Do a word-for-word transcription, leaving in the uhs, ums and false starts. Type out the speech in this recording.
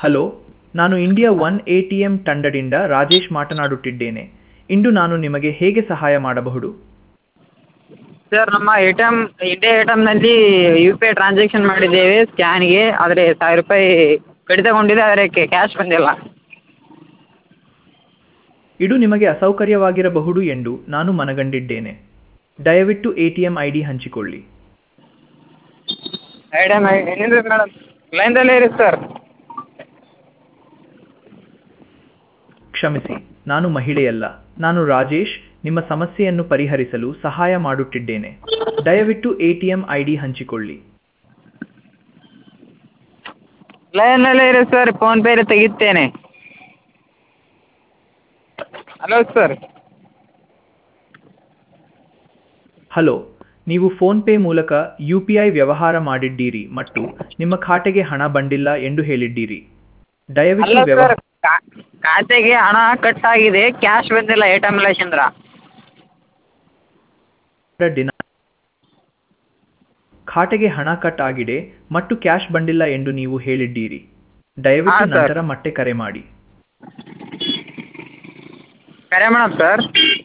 Hello, ನಾನು India one A T M ತಂಡದಿಂದ ರಾಜೇಶ್ ಮಾತನಾಡುತ್ತಿದ್ದೇನೆ. ಇಂದು ನಾನು ನಿಮಗೆ ಹೇಗೆ ಸಹಾಯ ಮಾಡಬಹುದು? ಸರ್ ನಮ್ಮ A T M India A T ಎಮ್ನಲ್ಲಿ ಯು ಪಿ ಐ ಟ್ರಾನ್ಸಾಕ್ಷನ್ ಮಾಡಿದ್ದೇವೆ ಸ್ಕ್ಯಾನ್ಗೆ, ಆದರೆ ಸಾವಿರ ರೂಪಾಯಿ ಕಡಿತಗೊಂಡಿದೆ, ಆದರೆ ಕ್ಯಾಶ್ ಬಂದಿಲ್ಲ. ಇದು ನಿಮಗೆ ಅಸೌಕರ್ಯವಾಗಿರಬಹುದು ಎಂದು ನಾನು ಮನಗಂಡಿದ್ದೇನೆ. ದಯವಿಟ್ಟು A T M I D ಹಂಚಿಕೊಳ್ಳಿ. ಐ ಡಿ ಎಮ್ ಐ ಏನಿದೆ ಮೇಡಮ್, ಲೈನ್ದಲ್ಲೇ ಇರಿ ಸರ್. ಕ್ಷಮಿಸಿ, ನಾನು ಮಹಿಳೆಯಲ್ಲ, ನಾನು ರಾಜೇಶ್. ನಿಮ್ಮ ಸಮಸ್ಯೆಯನ್ನು ಪರಿಹರಿಸಲು ಸಹಾಯ ಮಾಡುತ್ತಿದ್ದೇನೆ. ದಯವಿಟ್ಟು A T M I D ಹಂಚಿಕೊಳ್ಳಿ. ಲೈನಲ್ಲೇ ಇರಿ ಸರ್, ಫೋನ್ಪೇಲಿ ತೆಗಿತೇನೆ. Hello sir. ಹಲೋ, ನೀವು ಫೋನ್ಪೇ ಮೂಲಕ ಯು ಪಿ ಐ ವ್ಯವಹಾರ ಮಾಡಿದ್ದೀರಿ ಮತ್ತು ನಿಮ್ಮ ಖಾತೆಗೆ ಹಣ ಬಂದಿಲ್ಲ ಎಂದು ಹೇಳಿದ್ದೀರಿ. ದಯವಿಟ್ಟು ಅಲ್ಲ ವ್ಯವಹಾರ ಸರ್, ಖಾತೆಗೆ ಹಣ ಕಟ್ ಆಗಿದೆ, ಕ್ಯಾಶ್ ಬಂದಿಲ್ಲ ಎ ಟಿ ಎಮ್ ಲೈಸಂದ್ರ. ದಿನ ಖಾತೆಗೆ ಹಣ ಕಟ್ ಆಗಿದೆ ಮತ್ತು ಕ್ಯಾಶ್ ಬಂದಿಲ್ಲ ಎಂದು ನೀವು ಹೇಳಿದ್ದೀರಿ. ದಯವಿಟ್ಟು ಹಾಂ ಸರ್. ನಂತರ ಮತ್ತೆ ಕರೆ ಮಾಡಿ. ಕರೆ ಮೇಡಮ್ ಸರ್.